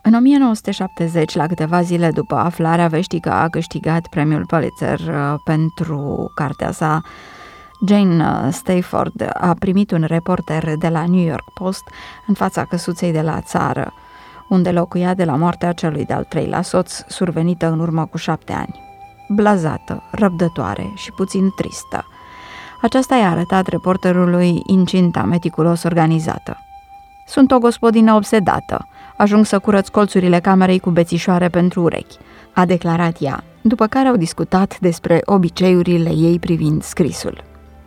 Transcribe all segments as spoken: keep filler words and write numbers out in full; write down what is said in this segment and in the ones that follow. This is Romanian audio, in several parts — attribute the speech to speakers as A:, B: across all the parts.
A: În o mie nouă sute șaptezeci, la câteva zile după aflarea veștii că a câștigat premiul Pulitzer pentru cartea sa, Jane Stafford a primit un reporter de la New York Post în fața căsuței de la țară, unde locuia de la moartea celui de-al treilea soț, survenită în urmă cu șapte ani. Blazată, răbdătoare și puțin tristă. Aceasta i-a arătat reporterului incinta meticulos organizată. Sunt o gospodină obsedată. Ajung să curăț colțurile camerei cu bețișoare pentru urechi, a declarat ea, după care au discutat despre obiceiurile ei privind scrisul.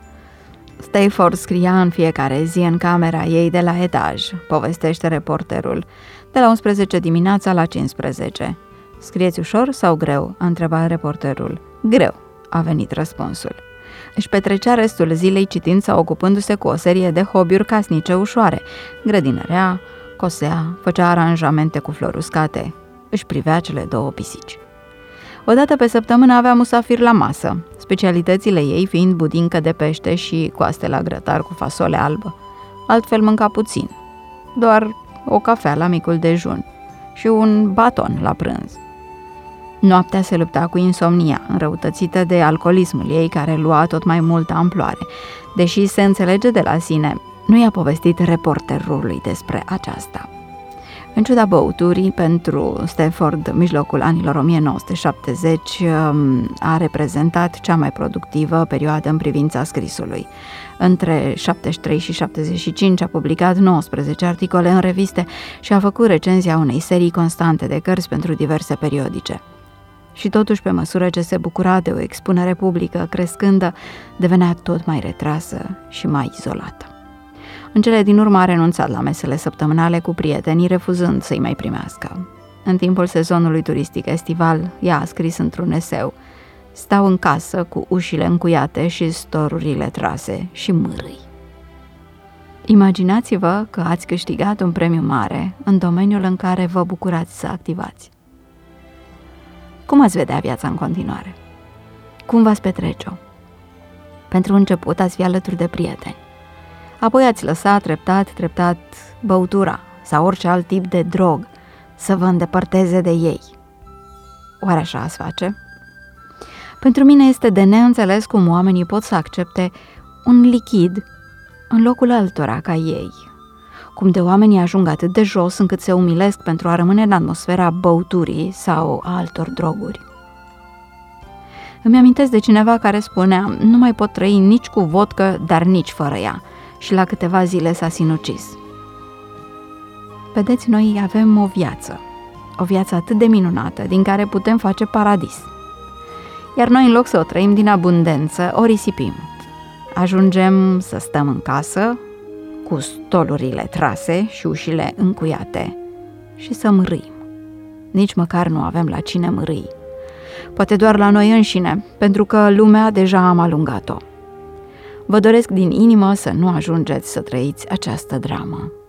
A: Stafford scria în fiecare zi în camera ei de la etaj, povestește reporterul, de la unsprezece dimineața la cincisprezece. Scrieți ușor sau greu? A întrebat reporterul. Greu, a venit răspunsul. Își petrecea restul zilei citind sau ocupându-se cu o serie de hobby-uri casnice ușoare. Grădinărea, cosea, făcea aranjamente cu flori uscate. Își privea cele două pisici. O dată pe săptămână avea musafir la masă, specialitățile ei fiind budincă de pește și coaste la grătar cu fasole albă. Altfel mânca puțin, doar o cafea la micul dejun și un baton la prânz. Noaptea se lupta cu insomnia, înrăutățită de alcoolismul ei care lua tot mai multă amploare. Deși se înțelege de la sine, nu i-a povestit reporterului despre aceasta. În ciuda băuturii, pentru Stafford, mijlocul anilor o mie nouă sute șaptezeci a reprezentat cea mai productivă perioadă în privința scrisului. Între șaptezeci și trei și șaptezeci și cinci a publicat nouăsprezece articole în reviste și a făcut recenzia unei serii constante de cărți pentru diverse periodice. Și totuși, pe măsură ce se bucura de o expunere publică crescândă, devenea tot mai retrasă și mai izolată. În cele din urmă a renunțat la mesele săptămânale cu prietenii, refuzând să-i mai primească. În timpul sezonului turistic estival, ea a scris într-un eseu: stau în casă cu ușile încuiate și storurile trase și mârâi. Imaginați-vă că ați câștigat un premiu mare în domeniul în care vă bucurați să activați. Cum ați vedea viața în continuare? Cum v-ați petrece-o? Pentru început ați fi alături de prieteni. Apoi ați lăsat treptat, treptat băutura sau orice alt tip de drog să vă îndepărteze de ei. Oare așa ați face? Pentru mine este de neînțeles cum oamenii pot să accepte un lichid în locul altora ca ei. Cum de oamenii ajung atât de jos încât se umilesc pentru a rămâne în atmosfera băuturii sau a altor droguri. Îmi amintesc de cineva care spunea: nu mai pot trăi nici cu vodcă, dar nici fără ea, și la câteva zile s-a sinucis. Vedeți, noi avem o viață, o viață atât de minunată, din care putem face paradis. Iar noi, în loc să o trăim din abundență, o risipim. Ajungem să stăm în casă, cu stolurile trase și ușile încuiate, și să mârâim. Nici măcar nu avem la cine mârâi. Poate doar la noi înșine, pentru că lumea deja am alungat-o. Vă doresc din inimă să nu ajungeți să trăiți această dramă.